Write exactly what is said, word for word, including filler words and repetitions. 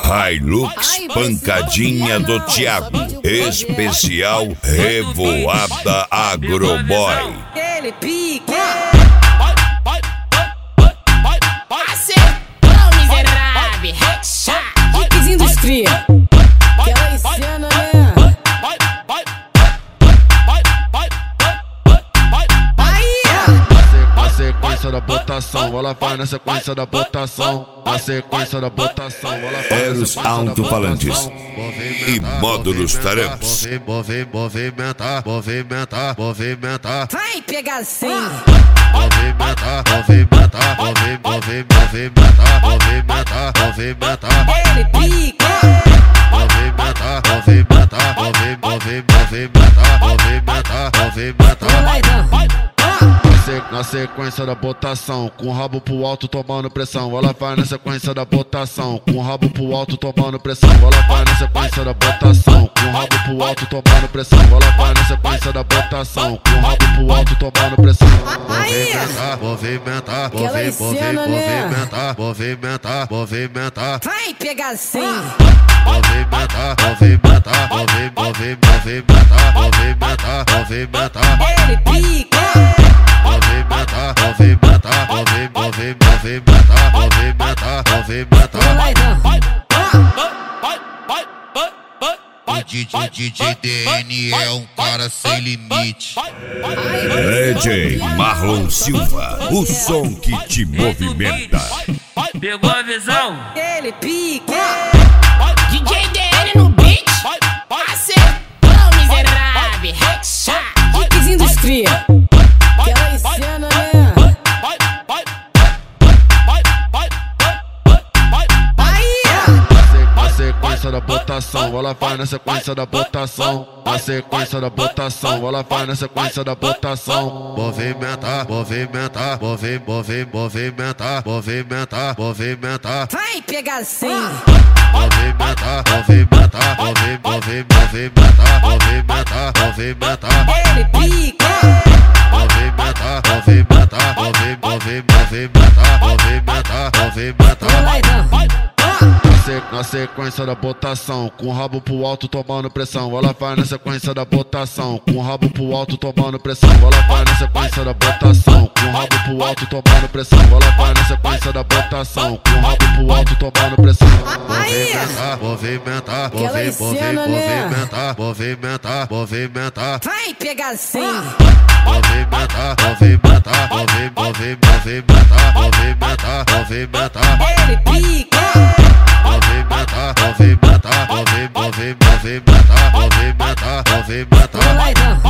Hilux Pancadinha do Thiago, especial Revoada Agroboy. Ele pique. Acertou, miserável. Headshot. Kicks Indústria. Aquela cena, né? Na sequência da botação, ela vai na sequência da botação. Na sequência da botação, ela vai Eros alto-falantes e módulos taramps. Movimentar, movimentar, movimentar. Vai pegar sangue. Movimentar, movimentar, movimentar, movimentar, movimentar. Ele pique. Movimentar, movimentar, movimentar, movimentar, movimentar. Vai dar. Na sequência da botação, com o rabo pro alto tomando pressão. Ela vai na sequência da botação, com o rabo pro alto tomando pressão. Ela vai na sequência da botação, com o rabo pro alto tomando pressão. Ela vai na sequência da botação, com o rabo pro alto tomando pressão. Movimentar, movimentar, movimentar, movimentar, movimentar. Vai pegar sangue. Movimentar, movimentar, movimentar, movimentar, movimentar. Ele pique. Movimentar, movimentar, movimentar, movimentar, movimentar. Vai dar. O D J, D J D N é um cara sem limite. D J Marlon Silva, o som que te movimenta. Pegou a visão? Ele pique. D J D N no beat. Acertou, miserável. Headshot. Kicks Indústria. Aquela cena, né? Na sequência da botação, ela vai na sequência da botação. Na sequência da botação, ela vai na sequência da botação. Movimentar, movimentar, movi, movi, movimentar, movimentar, movimentar. Vai pegar sangue. Movimentar, movimentar, movi, movi, movimentar, movimentar, movimentar. Ele pique. Movimentar, movimentar, movi, movi, movimentar, movimentar, movimentar. Vai dar. Na sequência da botação, com o rabo pro alto tomando pressão. Ela vai na sequência da botação, com o rabo pro alto tomando pressão. Ela vai na sequência da botação, com o rabo pro alto tomando pressão. Ela vai na sequência da botação, com o rabo pro alto tomando pressão. Movimentar, movimentar, movimentar, movimentar, movimentar. Vai pegar sangue. Movimentar, movimentar, movimentar, movimentar, movimentar. Ele pique. Movimentar, movimentar, movimentar, movimentar, movimentar, movimentar. Vai dar.